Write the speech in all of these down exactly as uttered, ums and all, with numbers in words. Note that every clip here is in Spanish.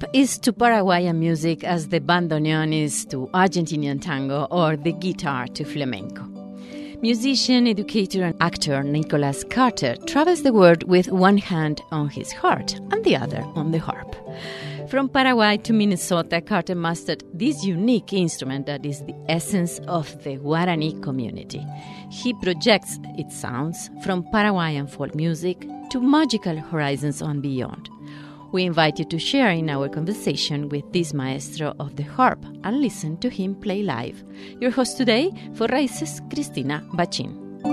is to Paraguayan music as the bandoneon is to Argentinian tango or the guitar to flamenco. Musician, educator, and actor Nicholas Carter travels the world with one hand on his heart and the other on the harp. From Paraguay to Minnesota, Carter mastered this unique instrument that is the essence of the Guarani community. He projects its sounds from Paraguayan folk music to magical horizons and beyond. We invite you to share in our conversation with this maestro of the harp and listen to him play live. Your host today for Raíces, Cristina Bachín.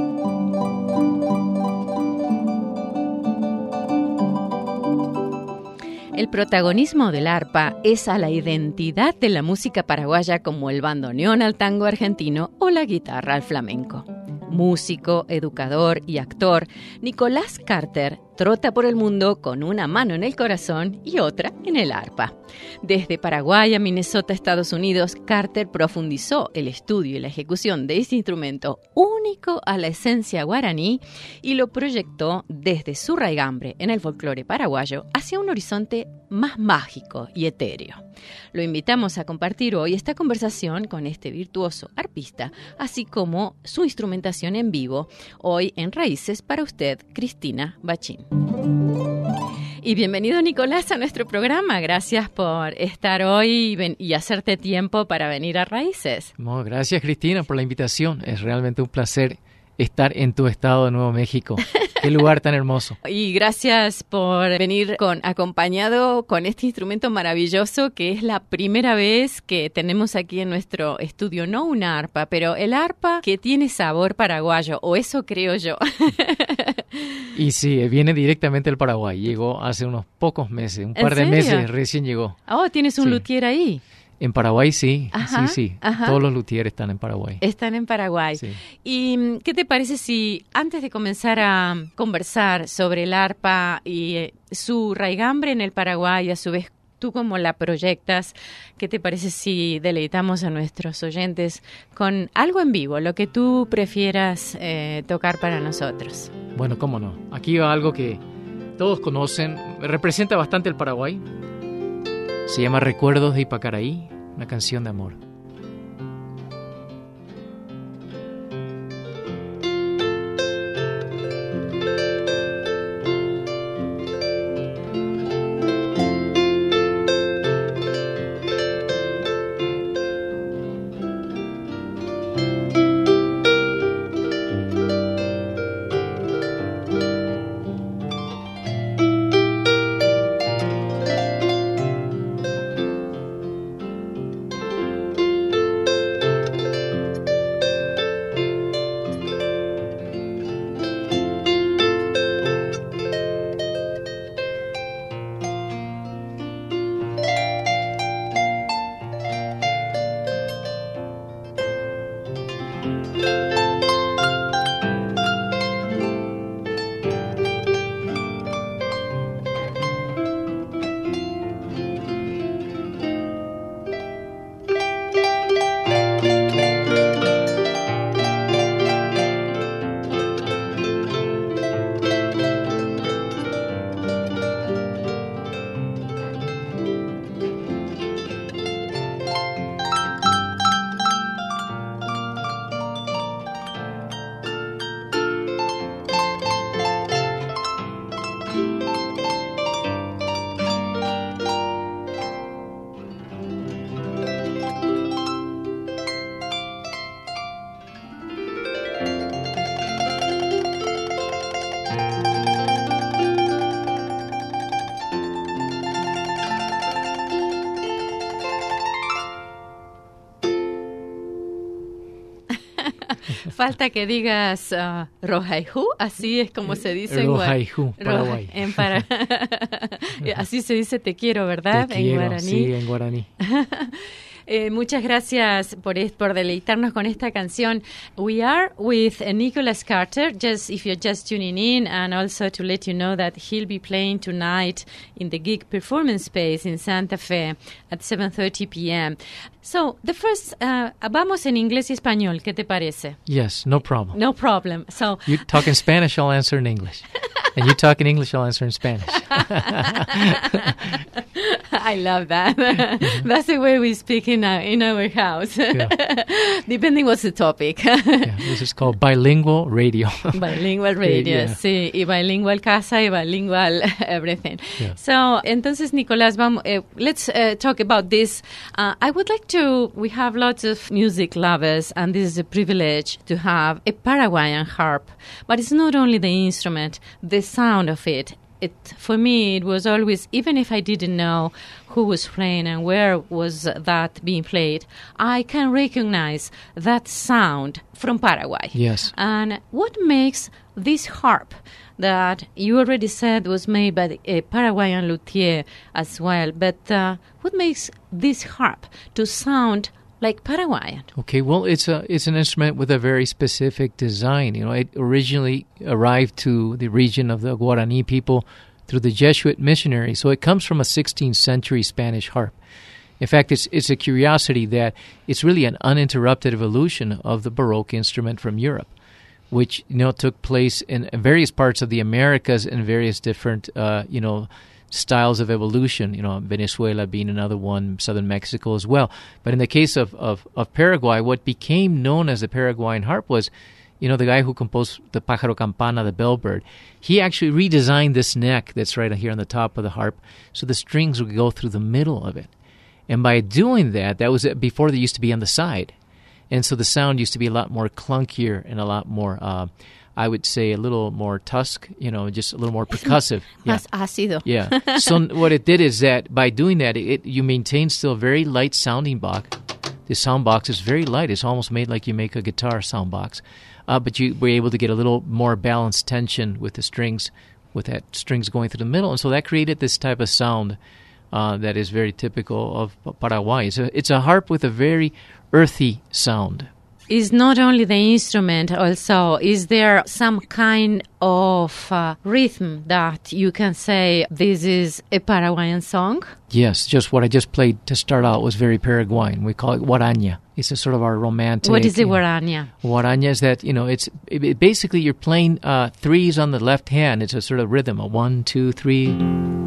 El protagonismo del arpa es a la identidad de la música paraguaya como el bandoneón al tango argentino o la guitarra al flamenco. Músico, educador y actor, Nicholas Carter trota por el mundo con una mano en el corazón y otra en el arpa. Desde Paraguay a Minnesota, Estados Unidos, Carter profundizó el estudio y la ejecución de este instrumento único a la esencia guaraní y lo proyectó desde su raigambre en el folclore paraguayo hacia un horizonte más mágico y etéreo. Lo invitamos a compartir hoy esta conversación con este virtuoso arpista, así como su instrumentación en vivo, hoy en Raíces para usted, Cristina Bachín. Y bienvenido, Nicolás, a nuestro programa. Gracias por estar hoy y hacerte tiempo para venir a Raíces. No, gracias, Cristina, por la invitación. Es realmente un placer estar en tu estado de Nuevo México. Qué lugar tan hermoso. Y gracias por venir con, acompañado con este instrumento maravilloso que es la primera vez que tenemos aquí en nuestro estudio. No una arpa, pero el arpa que tiene sabor paraguayo, o eso creo yo. Y sí, viene directamente del Paraguay. Llegó hace unos pocos meses, un par de meses recién llegó. Oh, ¿tienes un sí. luthier ahí? En Paraguay sí, ajá, sí, sí. Ajá. Todos los luthieres están en Paraguay. Están en Paraguay. Sí. ¿Y qué te parece si antes de comenzar a conversar sobre el arpa y eh, su raigambre en el Paraguay, a su vez tú cómo la proyectas, qué te parece si deleitamos a nuestros oyentes con algo en vivo, lo que tú prefieras eh, tocar para nosotros? Bueno, cómo no. Aquí va algo que todos conocen, representa bastante el Paraguay. Se llama Recuerdos de Ipacaraí, una canción de amor. Falta que digas uh, Rojaijú, así es como se dice en Rojaijú, Paraguay. En para... Así se dice te quiero, ¿verdad? Te quiero, en guaraní. Sí, en guaraní. Eh, muchas gracias por, por deleitarnos con esta canción. We are with uh, Nicholas Carter, just if you're just tuning in, and also to let you know that he'll be playing tonight in the Gig Performance Space in Santa Fe at seven thirty p.m. So, the first, uh, vamos en inglés y español, ¿qué te parece? Yes, no problem. No problem. So, you talk in Spanish, I'll answer in English. And you talk in English, I'll answer in Spanish. I love that. That's the way we speak in our, in our house, yeah. Depending what's the topic. Yeah, this is called bilingual radio. Bilingual radio, yeah. Sí, y bilingual casa y bilingual everything. Yeah. So, entonces, Nicolás, vamos, uh, let's uh, talk about this. Uh, I would like to, we have lots of music lovers, and this is a privilege to have a Paraguayan harp. But it's not only the instrument, the sound of it. It, for me, it was always, even if I didn't know who was playing and where was that being played, I can recognize that sound from Paraguay. Yes. And what makes this harp that you already said was made by a Paraguayan luthier as well, but uh, what makes this harp to sound like Paraguayan? Okay, well, it's a it's an instrument with a very specific design. You know, it originally arrived to the region of the Guarani people through the Jesuit missionaries. So it comes from a sixteenth century Spanish harp. In fact, it's it's a curiosity that it's really an uninterrupted evolution of the Baroque instrument from Europe, which, you know, took place in various parts of the Americas in various different, uh, you know, styles of evolution, you know, Venezuela being another one, southern Mexico as well. But in the case of, of, of Paraguay, what became known as the Paraguayan harp was, you know, the guy who composed the Pájaro Campana, the bellbird. He actually redesigned this neck that's right here on the top of the harp so the strings would go through the middle of it. And by doing that, that was before they used to be on the side. And so the sound used to be a lot more clunkier and a lot more... Uh, I would say a little more tusk, you know, just a little more percussive. Yeah. Más ácido. Yeah. So what it did is that by doing that, it, you maintain still a very light sounding box. The sound box is very light. It's almost made like you make a guitar sound box. Uh, but you were able to get a little more balanced tension with the strings, with that strings going through the middle. And so that created this type of sound uh, that is very typical of Paraguay. It's a, it's a harp with a very earthy sound. Is not only the instrument, also, is there some kind of uh, rhythm that you can say this is a Paraguayan song? Yes, just what I just played to start out was very Paraguayan. We call it guaraña. It's a sort of our romantic... What is the guaraña? Guaraña is that, you know, it's it, it basically you're playing uh, threes on the left hand. It's a sort of rhythm, a one, two, three...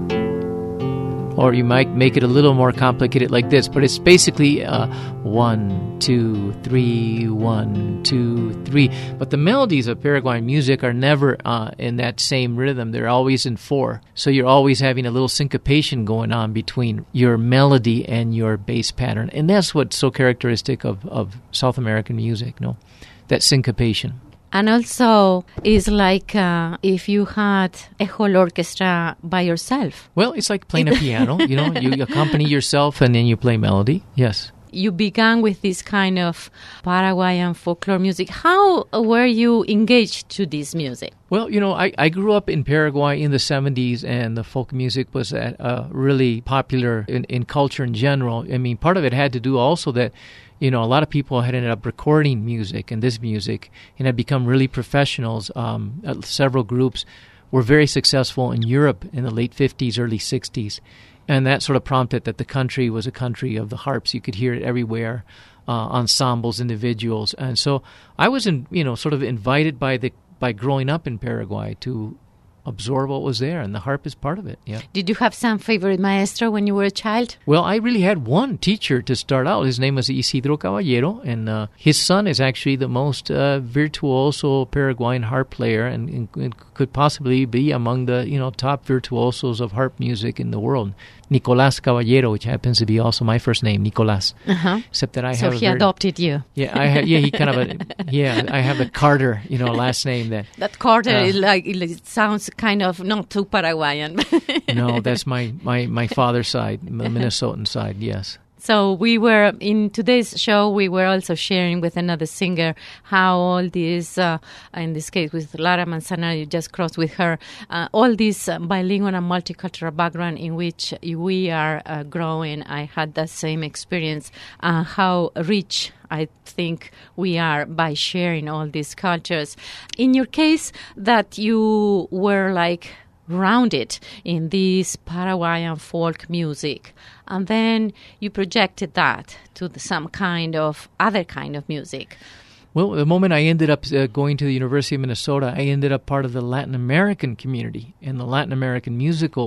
Or you might make it a little more complicated like this, but it's basically uh, one, two, three, one, two, three. But the melodies of Paraguayan music are never uh, in that same rhythm. They're always in four. So you're always having a little syncopation going on between your melody and your bass pattern. And that's what's so characteristic of, of South American music, no? That syncopation. And also, it's like uh, if you had a whole orchestra by yourself. Well, it's like playing a piano. You know, you accompany yourself and then you play melody. Yes. You began with this kind of Paraguayan folklore music. How were you engaged to this music? Well, you know, I, I grew up in Paraguay in the seventies, and the folk music was uh, really popular in, in culture in general. I mean, part of it had to do also that, you know, a lot of people had ended up recording music and this music and had become really professionals. Um, uh, several groups were very successful in Europe in the late fifties, early sixties. And that sort of prompted that the country was a country of the harps. You could hear it everywhere, uh, ensembles, individuals. And so I was, in, you know, sort of invited by the by growing up in Paraguay to absorb what was there, and the harp is part of it. Yeah. Did you have some favorite maestro when you were a child? Well, I really had one teacher to start out. His name was Isidro Caballero, and uh, his son is actually the most uh, virtuoso Paraguayan harp player, and, and, and could possibly be among the you know top virtuosos of harp music in the world. Nicolás Caballero, which happens to be also my first name, Nicolás. Uh-huh. Except that I so have. So he a very, adopted you. Yeah, I have. Yeah, he kind of. A, yeah, I have the Carter, you know, last name that. That Carter uh, is like it sounds kind of not too Paraguayan. No, that's my, my, my father's side, the Minnesotan side. Yes. So we were, in today's show, we were also sharing with another singer how all these, uh, in this case with Lara Manzana, you just crossed with her, uh, all this uh, bilingual and multicultural background in which we are uh, growing. I had that same experience, uh, how rich I think we are by sharing all these cultures. In your case, that you were like rounded in this Paraguayan folk music, and then you projected that to the, some kind of other kind of music. Well, the moment I ended up uh, going to the University of Minnesota, I ended up part of the Latin American community and the Latin American musical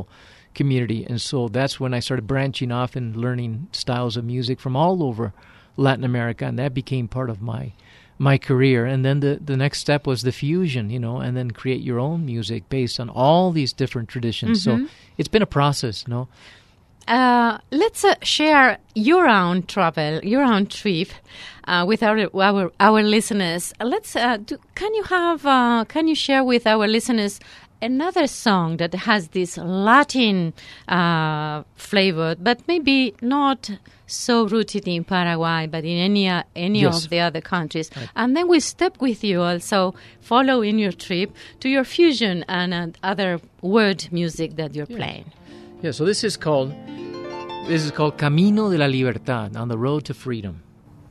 community. And so that's when I started branching off and learning styles of music from all over Latin America, and that became part of my my career. And then the, the next step was the fusion, you know, and then create your own music based on all these different traditions. Mm-hmm. So it's been a process, you know. Uh, let's uh, share your own travel, your own trip uh, with our our our listeners. Let's. Uh, do, can you have? Uh, can you share with our listeners another song that has this Latin uh, flavor, but maybe not so rooted in Paraguay, but in any uh, any yes. of the other countries? Right. And then we step with you also, follow in your trip to your fusion and uh, other word music that you're yeah. playing. Yeah. So this is called. This is called Camino de la Libertad, on the road to freedom.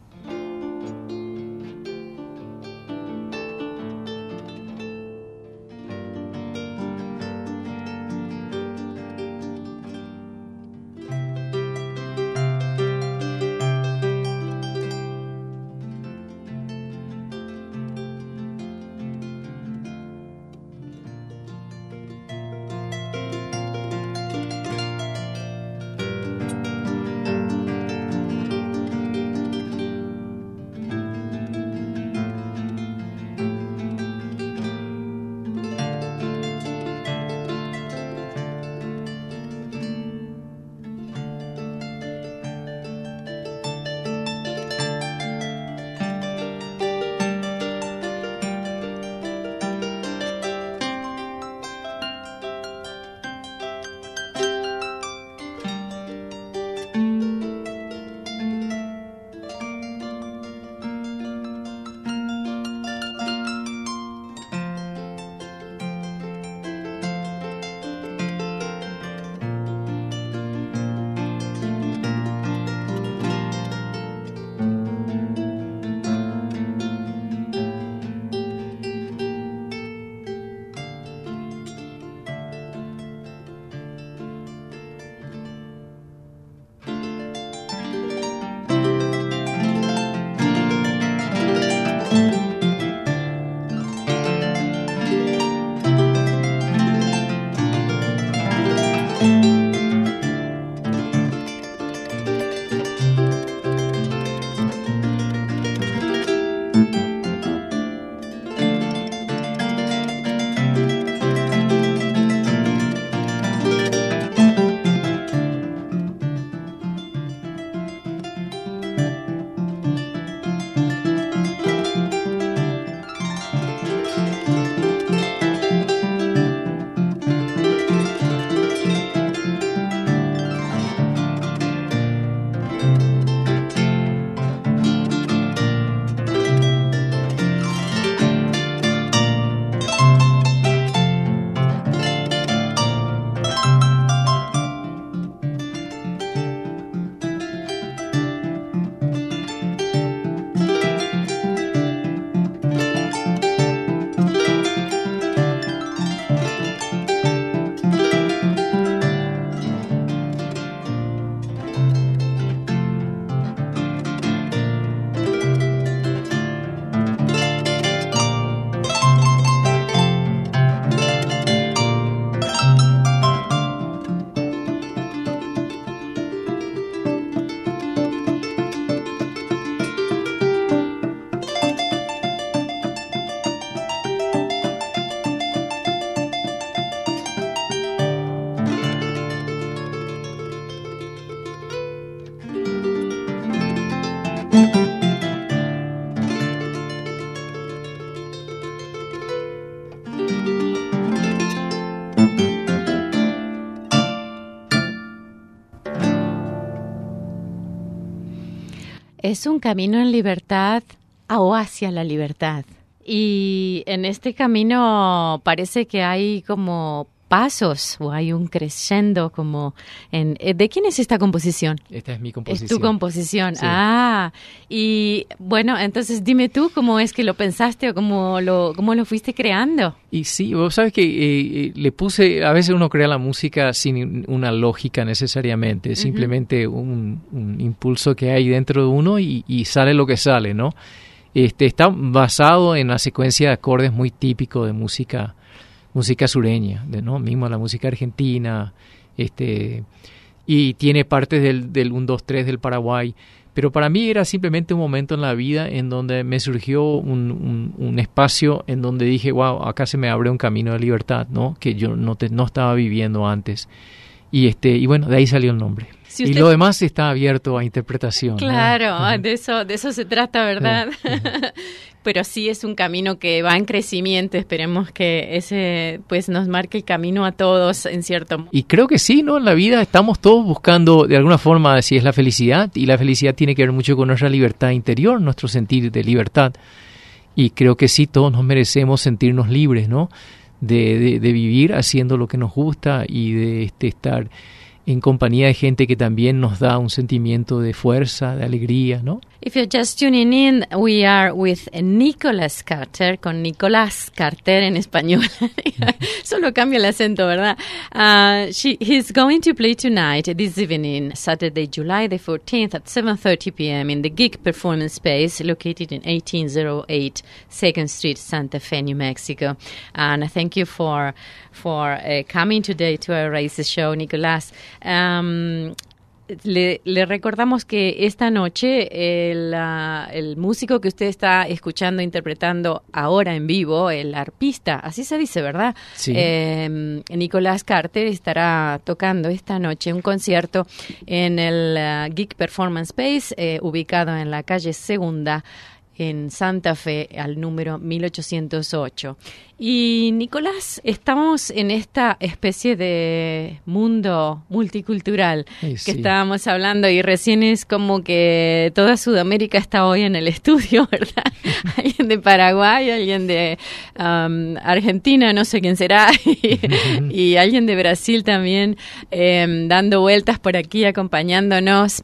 Es un camino en libertad o hacia la libertad. Y en este camino parece que hay como pasos o hay un crescendo como en... ¿De quién es esta composición? Esta es mi composición. Es tu composición. Sí. Ah, y bueno, entonces dime tú cómo es que lo pensaste o cómo lo, cómo lo fuiste creando. Y sí, vos sabes que eh, le puse, a veces uno crea la música sin una lógica necesariamente, es uh-huh. simplemente un, un impulso que hay dentro de uno y, y sale lo que sale, ¿no? Este, está basado en la secuencia de acordes muy típico de música música sureña, de, ¿no? Mismo la música argentina, este, y tiene partes del, del uno, dos, tres del Paraguay. Pero para mí era simplemente un momento en la vida en donde me surgió un, un, un espacio en donde dije, wow, acá se me abre un camino de libertad, ¿no? Que yo no, te, no estaba viviendo antes. Y este y bueno, de ahí salió el nombre. Si usted... Y lo demás está abierto a interpretación. Claro, ¿no? de eso de eso se trata, ¿verdad? Sí. Pero sí es un camino que va en crecimiento. Esperemos que ese pues nos marque el camino a todos en cierto modo. Y creo que sí, ¿no? En la vida estamos todos buscando de alguna forma si es la felicidad, y la felicidad tiene que ver mucho con nuestra libertad interior, nuestro sentir de libertad. Y creo que sí, todos nos merecemos sentirnos libres, ¿no? De, de, de vivir haciendo lo que nos gusta y de este, estar en compañía de gente que también nos da un sentimiento de fuerza, de alegría, ¿no? If you're just tuning in, we are with Nicolás Carter, con Nicolás Carter en español. Solo cambia el acento, ¿verdad? Uh, she, he's going to play tonight, this evening, Saturday, July the fourteenth at seven thirty p.m. in the Geek Performance Space located in eighteen oh eight second Street, Santa Fe, New Mexico. And thank you for for uh, coming today to our Raíces show, Nicolás. Um, Le, le recordamos que esta noche el, uh, el músico que usted está escuchando, interpretando ahora en vivo, el arpista, así se dice, ¿verdad? Sí. Eh, Nicolás Carter estará tocando esta noche un concierto en el uh, Geek Performance Space, eh, ubicado en la calle Segunda, en Santa Fe, al número mil ochocientos ocho. Y Nicolás, estamos en esta especie de mundo multicultural Ay, que sí. estábamos hablando, y recién es como que toda Sudamérica está hoy en el estudio, ¿verdad? Alguien de Paraguay, alguien de um, Argentina, no sé quién será, y, y alguien de Brasil también, eh, dando vueltas por aquí, acompañándonos.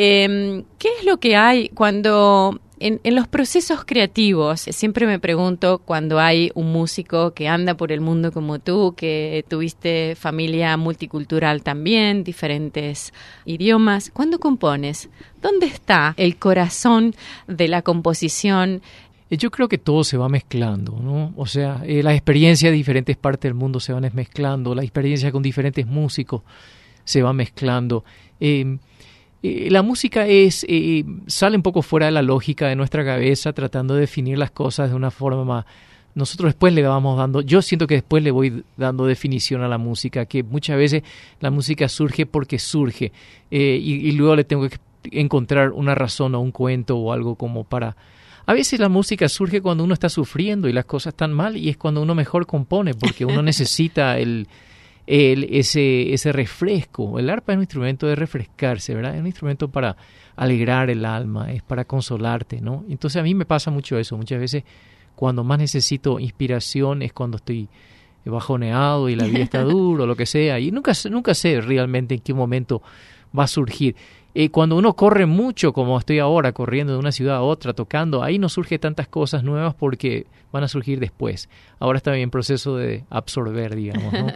Eh, ¿Qué es lo que hay cuando... En, en los procesos creativos, siempre me pregunto, cuando hay un músico que anda por el mundo como tú, que tuviste familia multicultural también, diferentes idiomas, ¿cuándo compones? ¿Dónde está el corazón de la composición? Yo creo que todo se va mezclando, ¿no? O sea, eh, las experiencias de diferentes partes del mundo se van mezclando, la experiencia con diferentes músicos se va mezclando. Eh, Eh, la música es eh, sale un poco fuera de la lógica de nuestra cabeza, tratando de definir las cosas de una forma. Nosotros después le vamos dando, yo siento que después le voy dando definición a la música, que muchas veces la música surge porque surge, eh, y, y luego le tengo que encontrar una razón o un cuento o algo como para... A veces la música surge cuando uno está sufriendo y las cosas están mal, y es cuando uno mejor compone, porque uno necesita el... El, ese, ese refresco. El arpa es un instrumento de refrescarse, ¿verdad? Es un instrumento para alegrar el alma, es para consolarte, ¿no? Entonces a mí me pasa mucho eso. Muchas veces cuando más necesito inspiración es cuando estoy bajoneado y la vida está dura o lo que sea. Y nunca, nunca sé realmente en qué momento va a surgir. Eh, cuando uno corre mucho, como estoy ahora, corriendo de una ciudad a otra, tocando, ahí no surge tantas cosas nuevas porque van a surgir después. Ahora está en proceso de absorber, digamos, ¿no?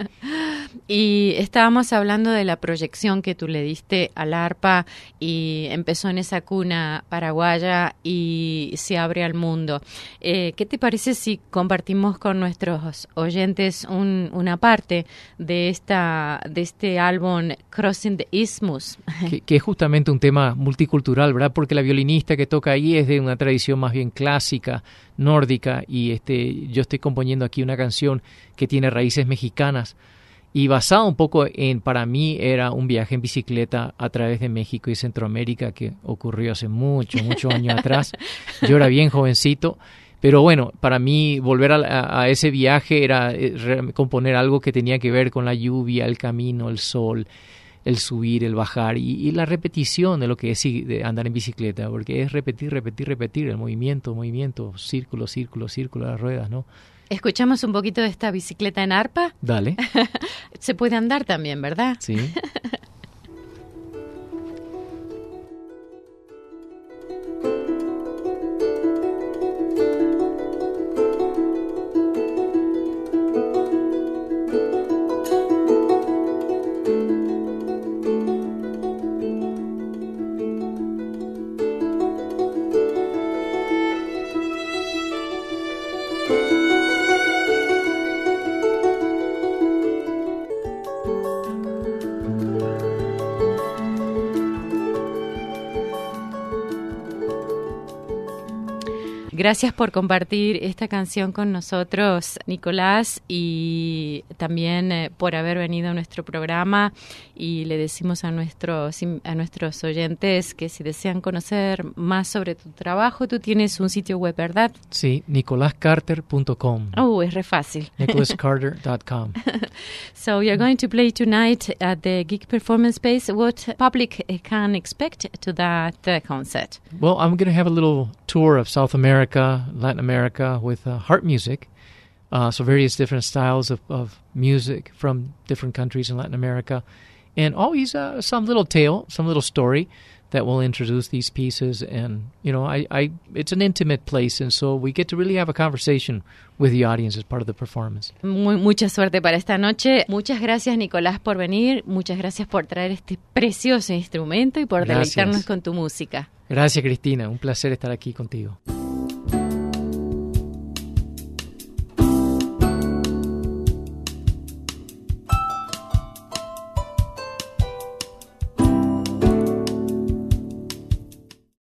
Y estábamos hablando de la proyección que tú le diste al arpa, y empezó en esa cuna paraguaya y se abre al mundo. Eh, ¿Qué te parece si compartimos con nuestros oyentes un, una parte de esta de este álbum Crossing the Isthmus? Que, que es justamente un tema multicultural, ¿verdad? Porque la violinista que toca ahí es de una tradición más bien clásica, nórdica, y este yo estoy componiendo aquí una canción que tiene raíces mexicanas. Y basado un poco en, para mí, era un viaje en bicicleta a través de México y Centroamérica que ocurrió hace muchos, muchos años atrás. Yo era bien jovencito, pero bueno, para mí volver a, a, a ese viaje era eh, componer algo que tenía que ver con la lluvia, el camino, el sol, el subir, el bajar y, y la repetición de lo que es de andar en bicicleta, porque es repetir, repetir, repetir, el movimiento, movimiento, círculo, círculo, círculo, las ruedas, ¿no? ¿Escuchamos un poquito de esta bicicleta en arpa? Dale. Se puede andar también, ¿verdad? Sí. Gracias por compartir esta canción con nosotros, Nicolás, y también eh, por haber venido a nuestro programa. Y le decimos a nuestros, a nuestros oyentes que si desean conocer más sobre tu trabajo, tú tienes un sitio web, ¿verdad? Sí, nicolas carter punto com. Oh, es re fácil. nicolas carter punto com. So you're going to play tonight at the Geek Performance Space. What public can expect to that uh, concert? Well, I'm going to have a little tour of South America, Latin America with uh, harp music. Uh, so various different styles of, of music from different countries in Latin America. And always uh, some little tale, some little story that will introduce these pieces. And, you know, I, I, it's an intimate place, and so we get to really have a conversation with the audience as part of the performance. Muy, mucha suerte para esta noche. Muchas gracias, Nicolás, por venir. Muchas gracias por traer este precioso instrumento y por Gracias. deleitarnos con tu música. Gracias, Cristina. Un placer estar aquí contigo.